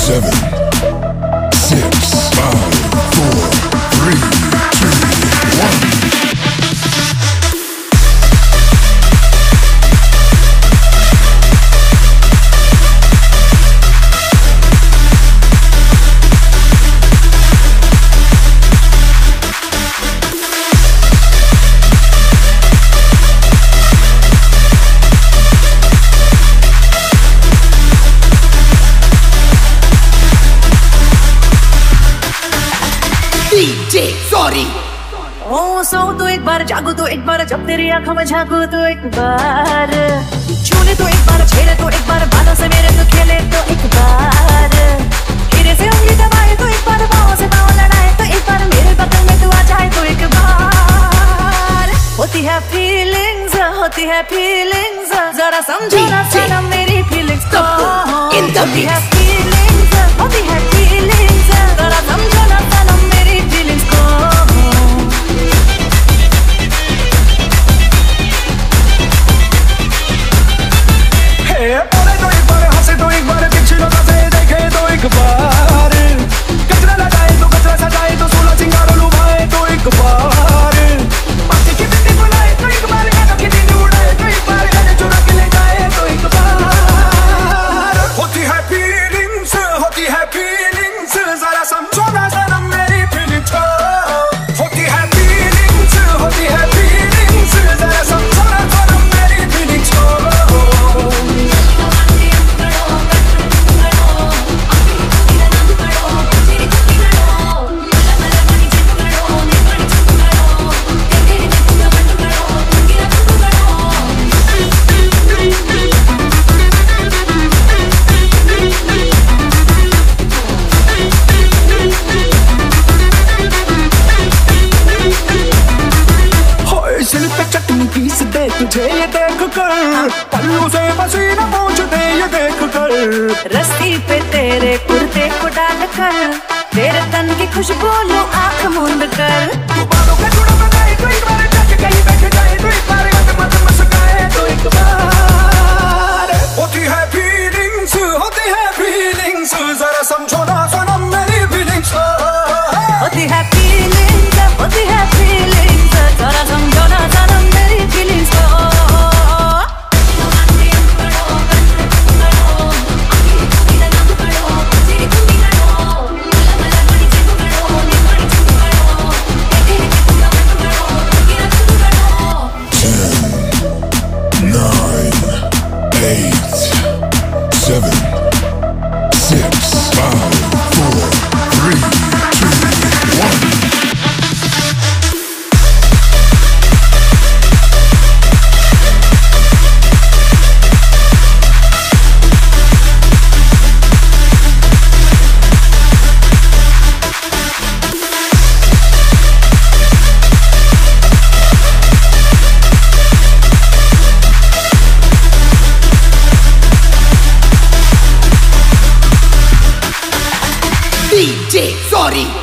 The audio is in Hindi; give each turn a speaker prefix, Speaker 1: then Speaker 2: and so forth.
Speaker 1: 7, 6, 5, 4, 3, 2, 1.
Speaker 2: सॉरी
Speaker 3: ओ सो तो एक बार, जागो तो एक बार, जब तेरी आंखों में झांको तो एक बार, छूले तो एक बार, छेड़े तो एक बार, बालों से मेरे तो खेले तो एक बार, हीरे से उंगली दबाए तो एक बार, बाहों से बाहों लड़ाए तो एक बार, मेरे बगल में तू आ जाए तो एक बार। होती है फीलिंग्स, जरा समझो ना सनम मेरी फीलिंग्स को। होती है फीलिंग्स, जरा समझो ना सनम मेरी फीलिंग्स को।
Speaker 4: बोले तो एक बार, हंसे तो एक बार, पीछे लगा से देखे तो एक बार, कचरा लगाए तो कचरा सजाए तो सोलह सिंगारों लुभाए तो एक बार, बाकी की बिल्ली बुलाए तो एक बार, गानों की नींद उड़ाए तो एक बार, गाने चुरा के ले जाए तो एक बार। होती है फीलिंग्स, जरा समझो ना सनम मेरी फीलिंग्स को। होती है फीलिंग्स, जरा समझो ना सनम मेरी फीलिंग्स को। तुझे ये देख कर पल्लू से पसीना पोंछ दे, ये देख कर
Speaker 3: रस्सी पे तेरे कुर्ते को डाल कर, तेरे तन की खुशबू लो आँख मूंद कर।
Speaker 4: तू बालों का जुड़ा बनाए तो एक बार, जाके कहीं बैठ जाए तो एक बार, मत मुस्काए तो एक बार। होती है फीलिंग्स, जरा समझो ना सनम मेरी फीलिंग्स।
Speaker 3: होती है फीलिंग्स, जरा समझो ना सनम मेरी फीलिंग्स को।
Speaker 2: DJ, sorry.